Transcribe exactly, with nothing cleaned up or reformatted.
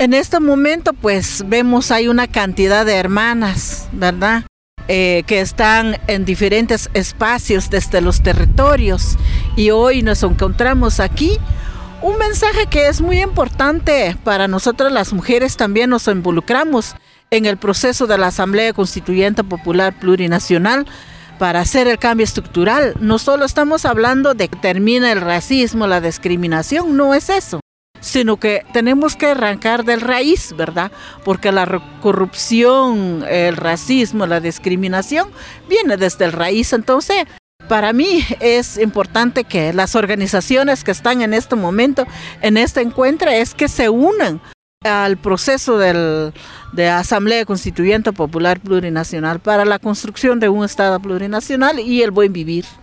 En este momento, pues, vemos hay una cantidad de hermanas, ¿verdad?, Eh, que están en diferentes espacios desde los territorios, y hoy nos encontramos aquí un mensaje que es muy importante para nosotras las mujeres. También nos involucramos en el proceso de la Asamblea Constituyente Popular Plurinacional para hacer el cambio estructural. No solo estamos hablando de que termine el racismo, la discriminación, no es eso, sino que tenemos que arrancar del raíz, ¿verdad? Porque la corrupción, el racismo, la discriminación viene desde el raíz. Entonces, para mí es importante que las organizaciones que están en este momento, en este encuentro, es que se unan al proceso del, de Asamblea Constituyente Popular Plurinacional para la construcción de un Estado plurinacional y el buen vivir.